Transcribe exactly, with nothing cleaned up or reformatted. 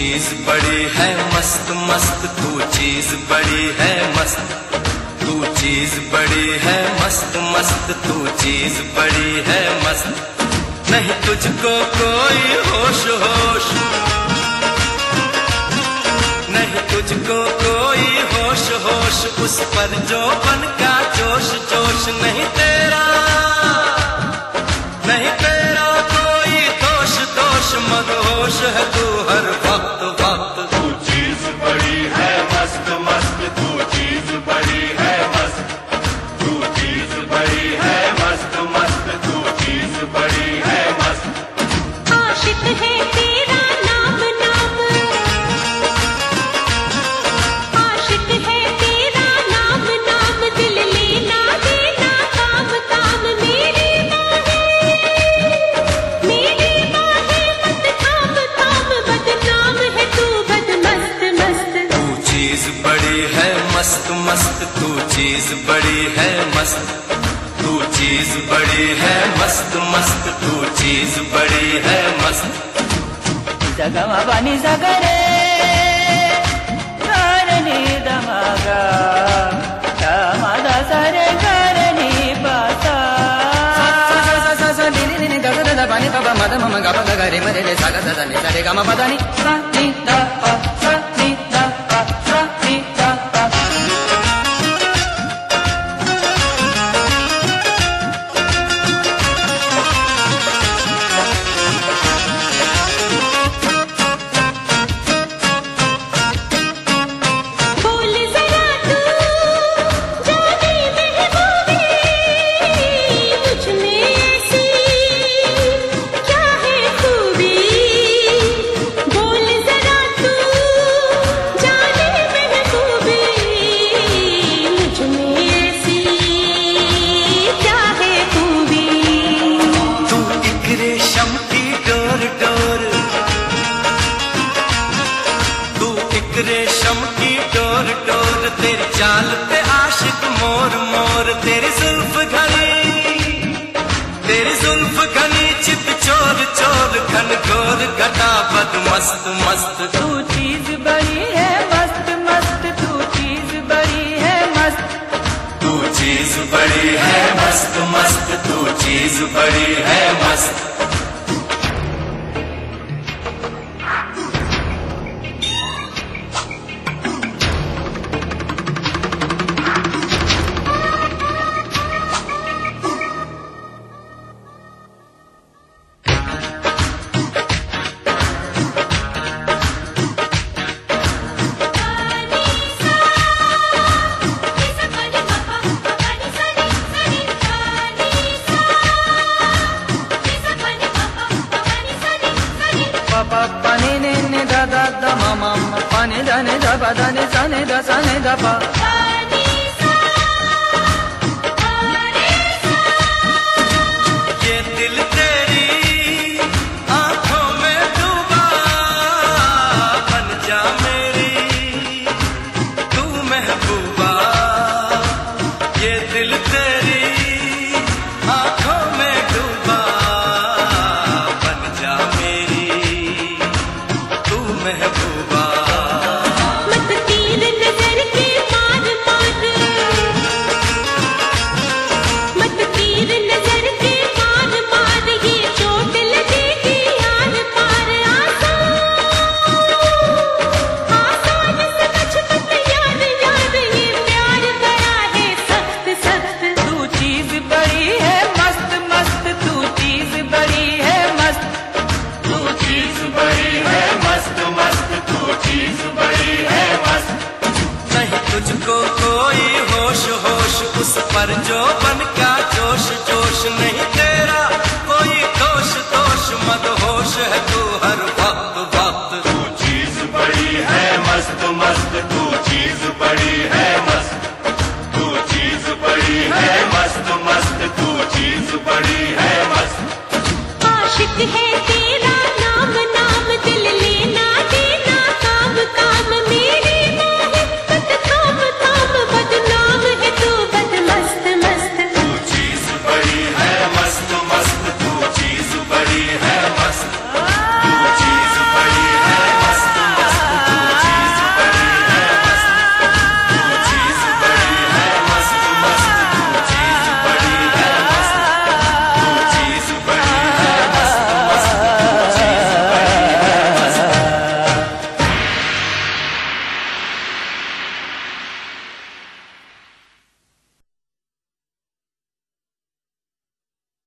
चीज बड़ी है मस्त मस्त, तू चीज बड़ी है मस्त, तू चीज बड़ी है मस्त मस्त, तू चीज बड़ी है मस्त। नहीं तुझको कोई होश होश, नहीं तुझको कोई होश होश, उस पर जो बन का जोश जोश। नहीं तेरा नहीं तेरा कोई दोष दोष, मदहोश है तू हर वक्त वक्त। तू चीज बड़ी है मस्त मस्त, तू चीज बड़ी है मस्त, तू चीज बड़ी है मस्त मस्त, तू चीज बड़ी है मस्त। आशिक है तेरा नाम नाम, आशिक है तेरा नाम नाम, दिल लेना देना काम काम। मेरी बाहें मेरी बाहें मत थाम थाम, बदनाम है तू बदमस्त मस्त। तू चीज बड़ी है मस्त मस्त, तू चीज बड़ी है मस्त, तू चीज बड़ी है मस्त मस्त, तू चीज बड़ी है मस्त। जगमा पानी सगरे करनी दमागा, दमादा सरे करनी पासा। पानी पापा मद मम गा पद गरे मरे रे सागा दा नि सा रे गा म पदा नि सा नि दा पा सा नि दा पा सा नि दा पा। बोल जरा तू जाने महबूबी, मुझ में ऐसी क्या है खूबी। बोल जरा तू जाने महबूबी, मुझ में ऐसी क्या है खूबी। तू एक रेशम की डोर डोर, तू एक रेशम की डोर डोर, तेरी चाल पे आशिक मोर मोर। तेरी जुल्फ घनी तेरी जुल्फ घनी, चित चोर चोर, घन घोर घटा बद मस्त मस्त। तू चीज बड़ी है मस्त मस्त, तू चीज बड़ी है मस्त, तू चीज बड़ी है मस्त मस्त, तू चीज बड़ी है मस्त। पापा पानी ने ने दा दा दा मामा पानी दा ने दा पा दा ने सा ने दा सा ने दा पा। ये दिल तेरी आंखों में डूबा, बन जा मेरी तू महबूबा। ये दिल तेरी आंखों में डूबा, बन जा मेरी तू महबूबा। मत तीर नजर के मार मार, मत तीर नजर के मार मार, ये चोट लगेगी यार पार। आसान आसान समझ मत यार यार, ये प्यार बड़ा है सख्त सख्त। तू चीज बड़ी है मस्त मस्त, तू चीज बड़ी है मस्त, तू चीज बड़ी है मस्त मस्त, तू चीज बड़ी है मस्त। नहीं तुझको कोई होश होश, उस पर जो बन का जोश जोश। नहीं तेरा कोई दोष दोष, मदहोश है तू हर वक्त वक्त। तू चीज बड़ी है मस्त मस्त, तू चीज बड़ी है मस्त, तू चीज बड़ी है मस्त मस्त, तू चीज बड़ी है मस्त। आशिक है तेरा